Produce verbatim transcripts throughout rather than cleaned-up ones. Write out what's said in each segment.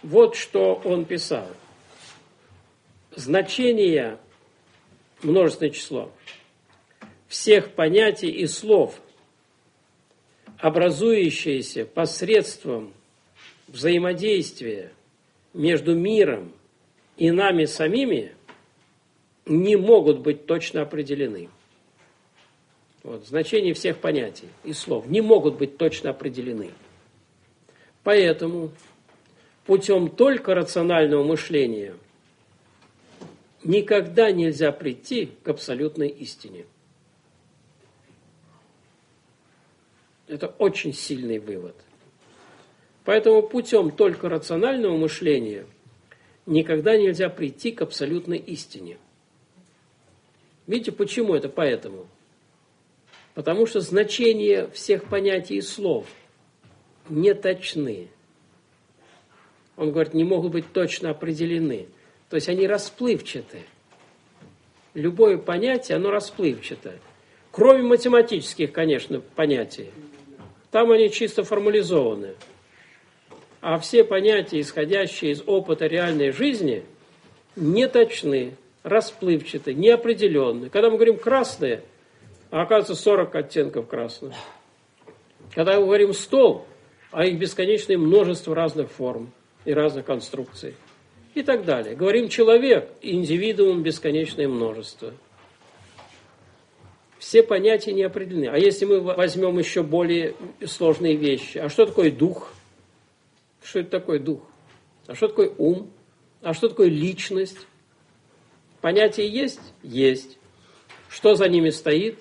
Вот что он писал. Значение, множественное число, всех понятий и слов, образующиеся посредством взаимодействия между миром и нами самими, не могут быть точно определены. Вот, значение всех понятий и слов не могут быть точно определены. Поэтому путем только рационального мышления никогда нельзя прийти к абсолютной истине. Это очень сильный вывод. Поэтому путем только рационального мышления никогда нельзя прийти к абсолютной истине. Видите, почему это поэтому? Потому что значения всех понятий и слов не точны. Он говорит, не могут быть точно определены. То есть они расплывчаты. Любое понятие, оно расплывчатое. Кроме математических, конечно, понятий. Там они чисто формализованы. А все понятия, исходящие из опыта реальной жизни, не точны, расплывчаты, неопределенны. Когда мы говорим «красное», а оказывается сорок оттенков красного. Когда мы говорим «стол», а их бесконечное множество разных форм и разных конструкций. И так далее. Говорим «человек», индивидуум бесконечное множество. Все понятия не определены. А если мы возьмем еще более сложные вещи, а что такое дух? Что это такое дух? А что такое ум? А что такое личность? Понятия есть? Есть. Что за ними стоит?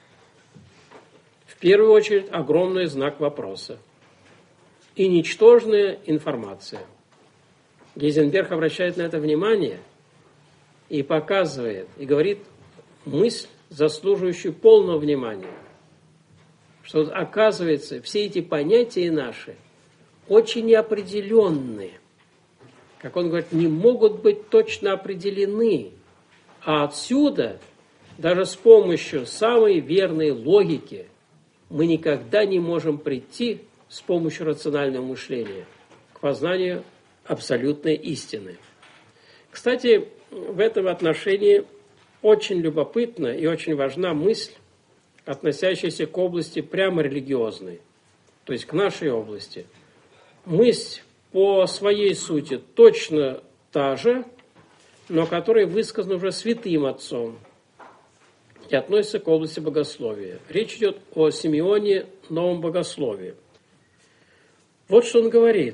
В первую очередь огромный знак вопроса. И ничтожная информация. Гейзенберг обращает на это внимание и показывает, и говорит мысль, заслуживающую полного внимания. Что оказывается, все эти понятия наши очень неопределенные. Как он говорит, не могут быть точно определены. А отсюда, даже с помощью самой верной логики, мы никогда не можем прийти с помощью рационального мышления к познанию абсолютной истины. Кстати, в этом отношении очень любопытна и очень важна мысль, относящаяся к области прямо религиозной, то есть к нашей области. Мысль по своей сути точно та же, но которая высказана уже святым отцом и относится к области богословия. Речь идет о Симеоне Новом Богословии. Вот что он говорит.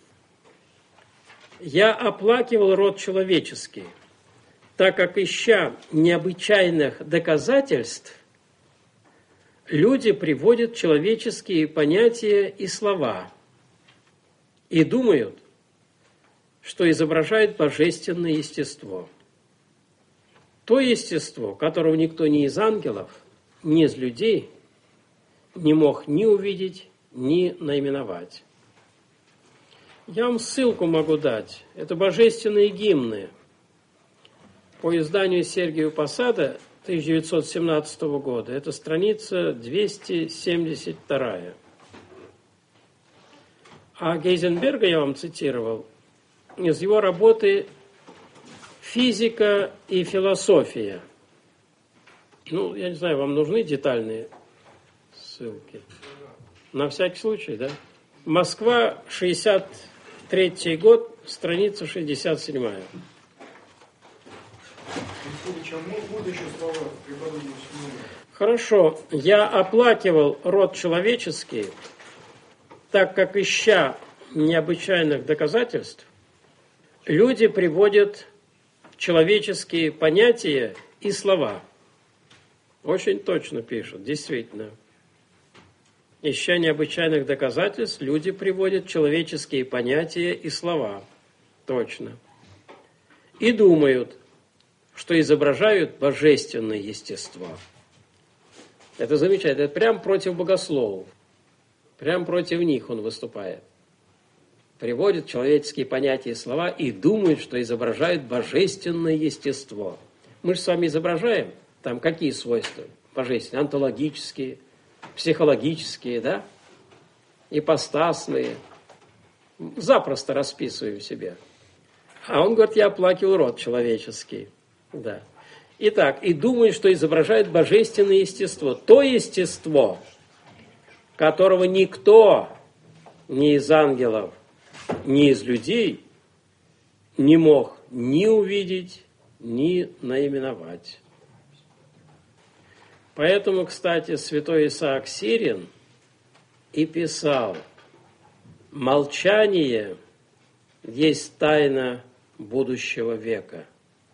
«Я оплакивал род человеческий, так как, ища необычайных доказательств, люди приводят человеческие понятия и слова и думают, что изображает божественное естество. То естество, которого никто ни из ангелов, ни из людей не мог ни увидеть, ни наименовать. Я вам ссылку могу дать. Это божественные гимны по изданию Сергия Посада тысяча девятьсот семнадцатого года. Это страница двести семьдесят два. А Гейзенберга я вам цитировал из его работы «Физика и философия». Ну, я не знаю, вам нужны детальные ссылки? На всякий случай, да? Москва, шестьдесят третий год, страница шестьдесят седьмая. Хорошо. Я оплакивал род человеческий, так как, ища необычайных доказательств, люди приводят человеческие понятия и слова. Очень точно пишут, действительно. Ища необычайных доказательств, люди приводят человеческие понятия и слова. Точно. И думают, что изображают божественное естество. Это замечательно. Это прям против богословов. Прям против них он выступает. Приводит человеческие понятия и слова и думает, что изображают божественное естество. Мы же с вами изображаем там какие свойства божественные? Онтологические, психологические, да? Ипостасные. запросто расписываю себе. А он говорит, я оплакивал род человеческий. Да. Итак, и думает, что изображает божественное естество. То естество, которого никто ни из ангелов, ни из людей не мог ни увидеть, ни наименовать. Поэтому, кстати, святой Исаак Сирин и писал: «Молчание есть тайна будущего века,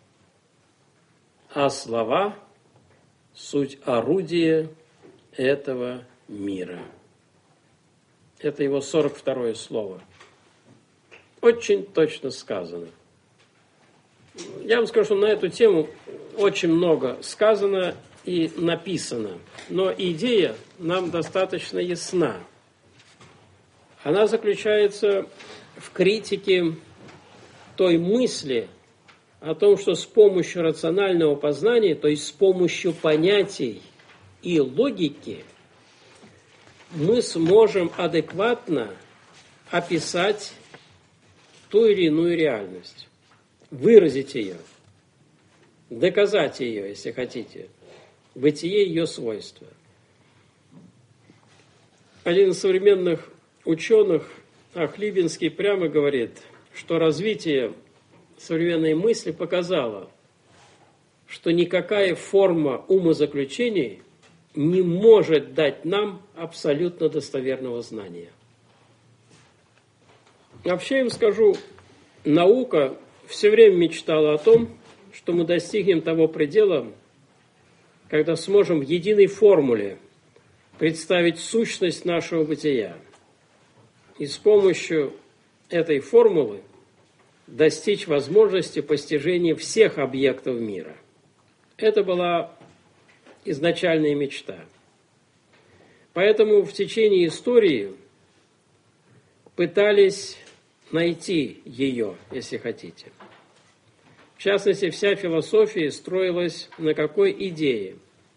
а слова – суть орудия этого мира». Это его сорок второе слово. Очень точно сказано. Я вам скажу, что на эту тему очень много сказано и написано, но идея нам достаточно ясна. Она заключается в критике той мысли о том, что с помощью рационального познания, то есть с помощью понятий и логики, мы сможем адекватно описать ту или иную реальность, выразить ее, доказать ее, если хотите, бытие ее свойства. Один из современных ученых, Ахлибинский, прямо говорит, что развитие современной мысли показало, что никакая форма умозаключений не может дать нам абсолютно достоверного знания. Вообще, я им скажу, наука все время мечтала о том, что мы достигнем того предела, когда сможем в единой формуле представить сущность нашего бытия и с помощью этой формулы достичь возможности постижения всех объектов мира. Это была изначальная мечта. Поэтому в течение истории пытались найти ее, если хотите. В частности, вся философия строилась на какой идее?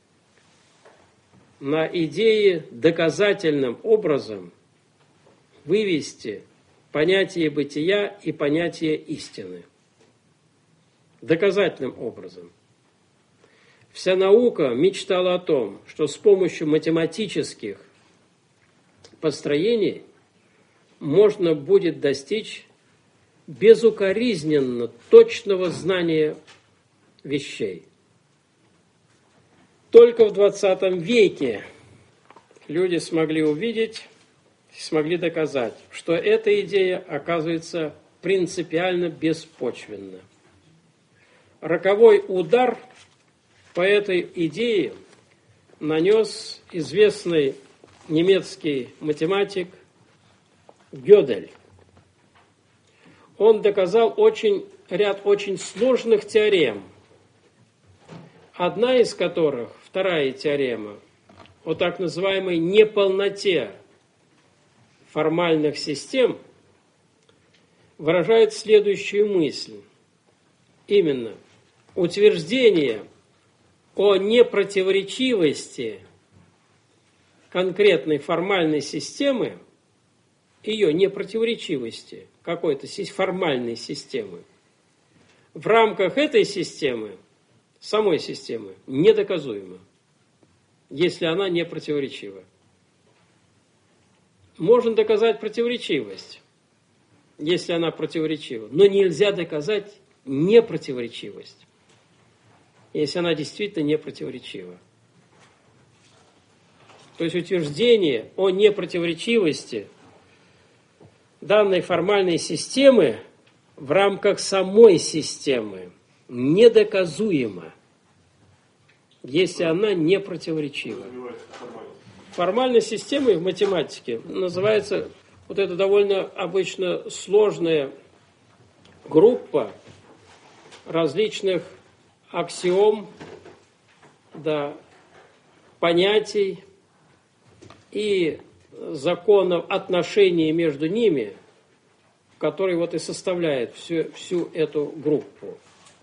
На идее доказательным образом вывести понятие бытия и понятие истины. Доказательным образом. Вся наука мечтала о том, что с помощью математических построений можно будет достичь безукоризненно точного знания вещей. Только в двадцатом веке люди смогли увидеть, смогли доказать, что эта идея оказывается принципиально беспочвенна. Роковой удар по этой идее нанес известный немецкий математик Гёдель. Он доказал очень, ряд очень сложных теорем, одна из которых, вторая теорема, о так называемой неполноте формальных систем, выражает следующую мысль. Именно утверждение о непротиворечивости конкретной формальной системы, ее непротиворечивости какой-то формальной системы, в рамках этой системы, самой системы, недоказуемо, если она не противоречива. Можно доказать противоречивость, если она противоречива, но нельзя доказать непротиворечивость, если она действительно не противоречива. То есть утверждение о непротиворечивости данной формальной системы в рамках самой системы недоказуемо, если она не противоречива. Формальной системой в математике называется вот эта довольно обычно сложная группа различных аксиом, да, понятий и законов отношений между ними, который вот и составляет всю, всю эту группу.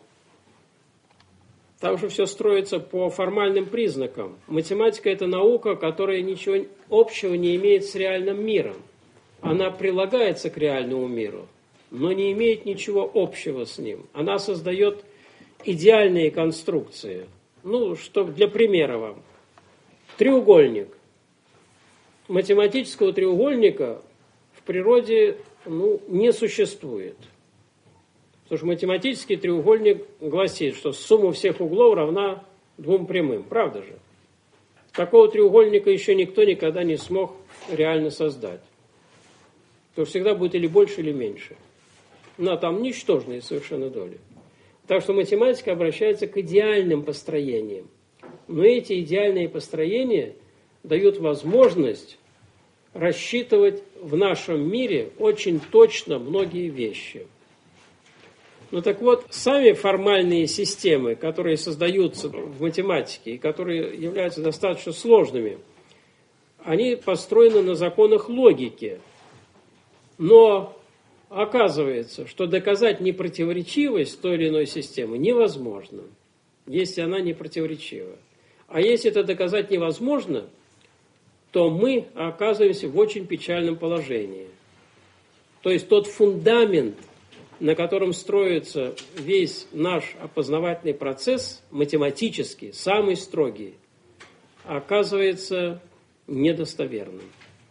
Там же все строится по формальным признакам. Математика – это наука, которая ничего общего не имеет с реальным миром. она прилагается к реальному миру, но не имеет ничего общего с ним. Она создает идеальные конструкции. Ну, что для примера вам. Треугольник. Математического треугольника в природе ну, не существует. Потому что математический треугольник гласит, что сумма всех углов равна двум прямым. Правда же? Такого треугольника еще никто никогда не смог реально создать. Потому что всегда будет или больше, или меньше. Но там ничтожные совершенно доли. Так что математика обращается к идеальным построениям. Но эти идеальные построения дают возможность рассчитывать в нашем мире очень точно многие вещи. Ну так вот, сами формальные системы, которые создаются в математике и которые являются достаточно сложными, они построены на законах логики. Но оказывается, что доказать непротиворечивость той или иной системы невозможно, если она не противоречива. А если это доказать невозможно, то мы оказываемся в очень печальном положении. То есть тот фундамент, на котором строится весь наш опознавательный процесс, математический, самый строгий, оказывается недостоверным.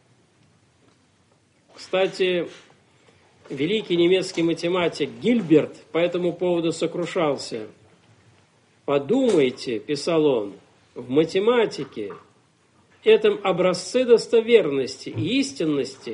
Кстати, великий немецкий математик Гильберт по этому поводу сокрушался. «Подумайте, – писал он, – в математике, этом образце достоверности и истинности,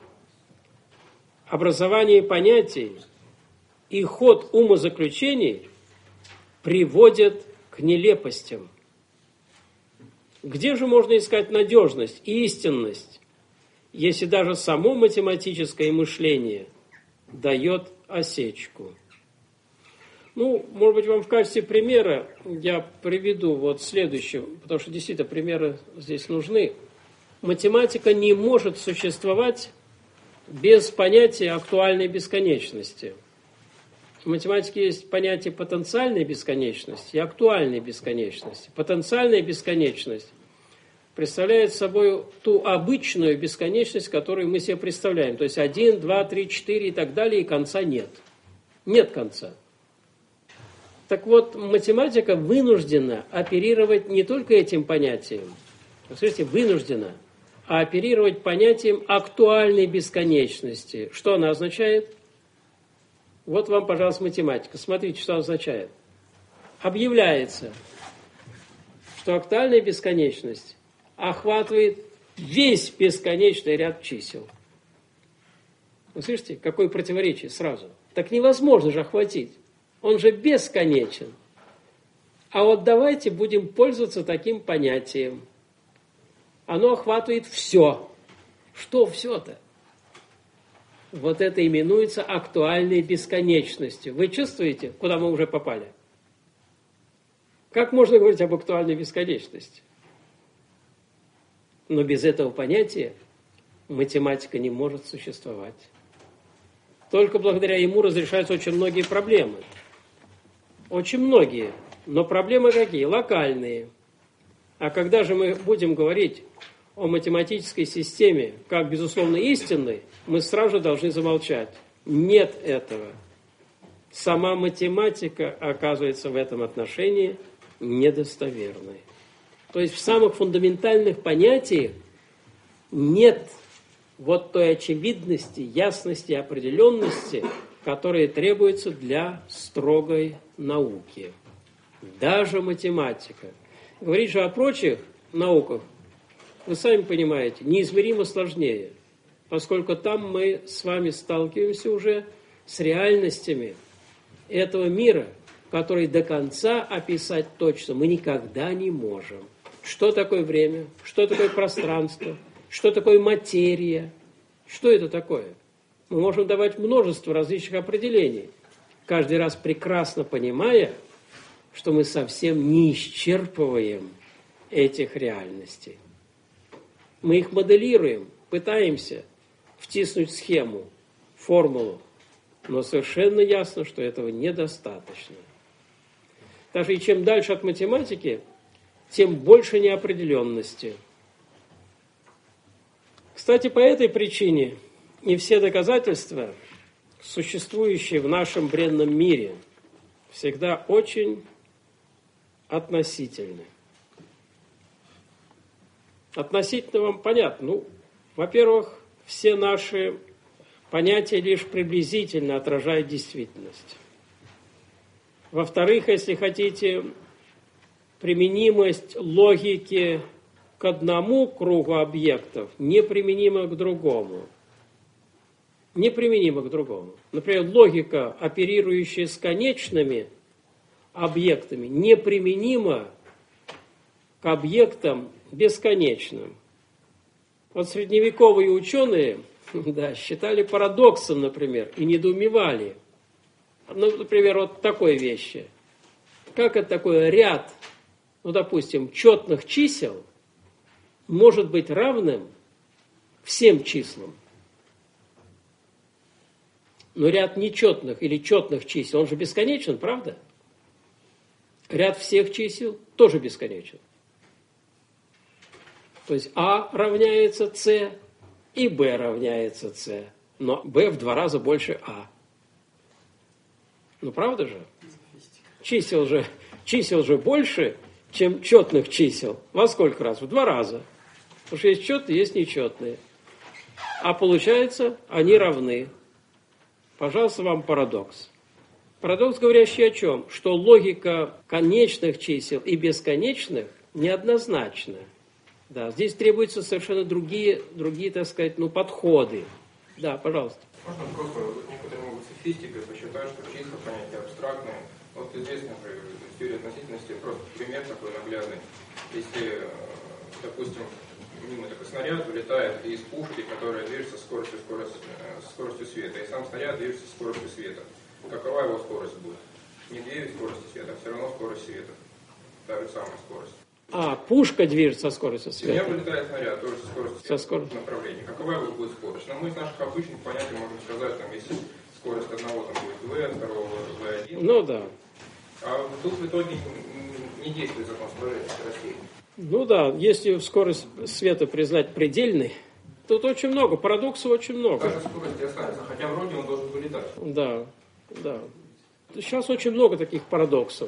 образование понятий и ход умозаключений приводят к нелепостям. Где же можно искать надежность и истинность, если даже само математическое мышление дает осечку?» Ну, может быть, вам в качестве примера я приведу вот следующее, потому что действительно примеры здесь нужны. Математика не может существовать без понятия актуальной бесконечности. В математике есть понятие потенциальной бесконечности и актуальной бесконечности. Потенциальная бесконечность представляет собой ту обычную бесконечность, которую мы себе представляем. То есть один, два, три, четыре и так далее, и конца нет. Нет конца. Так вот, математика вынуждена оперировать не только этим понятием, смотрите, вынуждена, а оперировать понятием актуальной бесконечности. Что она означает? Вот вам, пожалуйста, математика. Смотрите, что означает. Объявляется, что актуальная бесконечность охватывает весь бесконечный ряд чисел. Вы слышите, какое противоречие сразу? Так невозможно же охватить. Он же бесконечен. А вот давайте будем пользоваться таким понятием. Оно охватывает все. Что все-то? Вот это именуется актуальной бесконечностью. Вы чувствуете, куда мы уже попали? Как можно говорить об актуальной бесконечности? Но без этого понятия математика не может существовать. Только благодаря ему разрешаются очень многие проблемы. Очень многие. Но проблемы какие? Локальные. А когда же мы будем говорить о математической системе как безусловно истинной, мы сразу же должны замолчать. Нет этого. Сама математика оказывается в этом отношении недостоверной. То есть в самых фундаментальных понятиях нет вот той очевидности, ясности, определенности, которые требуются для строгой науки. Даже математика. Говорить же о прочих науках, вы сами понимаете, неизмеримо сложнее, поскольку там мы с вами сталкиваемся уже с реальностями этого мира, который до конца описать точно мы никогда не можем. Что такое время? Что такое пространство? Что такое материя? Что это такое? Мы можем давать множество различных определений, каждый раз прекрасно понимая, что мы совсем не исчерпываем этих реальностей. Мы их моделируем, пытаемся втиснуть схему, формулу, но совершенно ясно, что этого недостаточно. Даже и чем дальше от математики, тем больше неопределенности. Кстати, по этой причине И все доказательства, существующие в нашем бренном мире, всегда очень относительны. Относительно вам понятно. Ну, во-первых, все наши понятия лишь приблизительно отражают действительность. Во-вторых, если хотите, применимость логики к одному кругу объектов неприменима к другому. Неприменима к другому. Например, логика, оперирующая с конечными объектами, неприменима к объектам бесконечным. Вот средневековые ученые да, считали парадоксом, например, и недоумевали. Ну, например, вот такой вещи. Как это такое ряд, ну, допустим, четных чисел может быть равным всем числам? Но ряд нечетных или четных чисел, он же бесконечен, правда? Ряд всех чисел тоже бесконечен. То есть А равняется С и Б равняется С. Но Б в два раза больше А. Ну, правда же? Чисел же, чисел же больше, чем четных чисел. Во сколько раз? В два раза. Потому что есть четные, есть нечетные. А получается, они равны. Пожалуйста, вам парадокс. Парадокс, говорящий о чем? Что логика конечных чисел и бесконечных неоднозначна. Да, здесь требуются совершенно другие, другие, так сказать, ну, подходы. Да, пожалуйста. Можно просто, некоторые могут софистикой посчитать, что числа понятия абстрактные. Вот известно же в теории относительности просто пример такой наглядный. Если, допустим, мимо такой снаряд вылетает из пушки, которая движется с скоростью, скорость, с скоростью света, и сам снаряд движется с скоростью света. Какова его скорость будет? Не две скорости света, а все равно скорость света. Та же самая скорость. А, пушка движется со скоростью света. У меня вылетает снаряд, тоже со скоростью со скоростью направления. Какова его будет скорость? Но мы из наших обычных понятий можем сказать, там, если скорость одного там будет v, второго вэ один. Ну да. А тут в итоге не действует закон сложения скоростей. Ну да, если скорость света признать предельной, тут очень много, парадоксов очень много. Даже скорость останется, хотя вроде он должен вылетать. Да, да. Сейчас очень много таких парадоксов.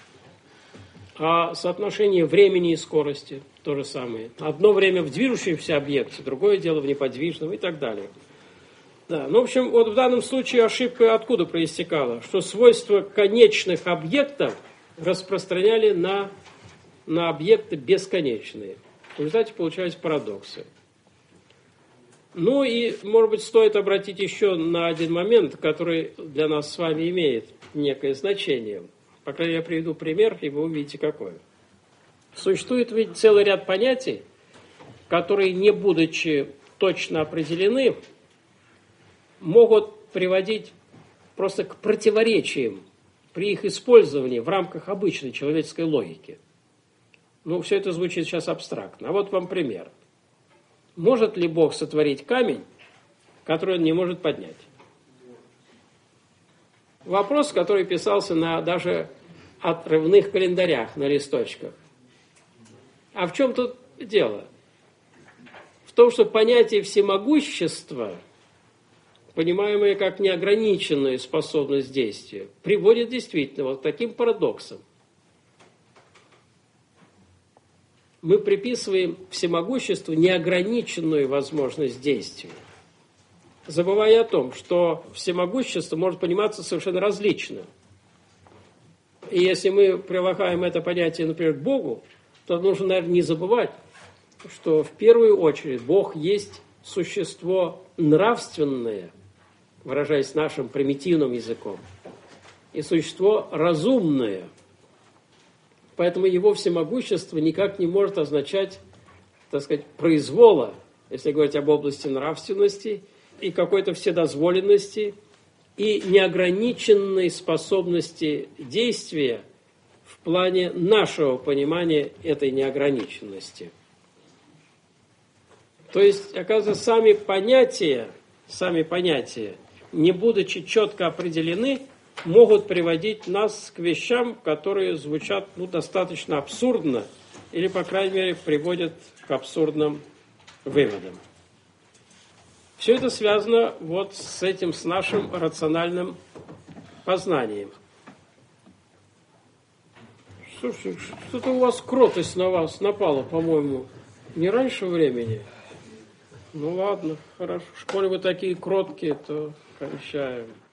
А соотношение времени и скорости то же самое. Одно время в движущемся объекте, другое дело в неподвижном и так далее. Да, ну, в общем, вот в данном случае ошибка откуда проистекала? Что свойства конечных объектов распространяли на, на объекты бесконечные. В результате получались парадоксы. Ну и, может быть, стоит обратить еще на один момент, который для нас с вами имеет некое значение. По крайней мере, я приведу пример, и вы увидите, какой. Существует ведь целый ряд понятий, которые, не будучи точно определены, могут приводить просто к противоречиям при их использовании в рамках обычной человеческой логики. Ну, все это звучит сейчас абстрактно. А вот вам пример. Может ли Бог сотворить камень, который он не может поднять? Вопрос, который писался на даже отрывных календарях на листочках. А в чем тут дело? В том, что понятие всемогущества, понимаемое как неограниченную способность действия, приводит действительно вот к таким парадоксам. Мы приписываем всемогуществу неограниченную возможность действия, забывая о том, что всемогущество может пониматься совершенно различно. И если мы прилагаем это понятие, например, к Богу, то нужно, наверное, не забывать, что в первую очередь Бог есть существо нравственное, выражаясь нашим примитивным языком, и существо разумное. Поэтому его всемогущество никак не может означать, так сказать, произвола, если говорить об области нравственности, и какой-то вседозволенности, и неограниченной способности действия в плане нашего понимания этой неограниченности. То есть, оказывается, сами понятия, сами понятия, не будучи четко определены, могут приводить нас к вещам, которые звучат ну, достаточно абсурдно, или, по крайней мере, приводят к абсурдным выводам. Все это связано вот с этим, с нашим рациональным познанием. Слушай, что-то у вас кротость на вас напала, по-моему, не раньше времени. Ну ладно, хорошо. В школе вы такие кроткие, то кончаем.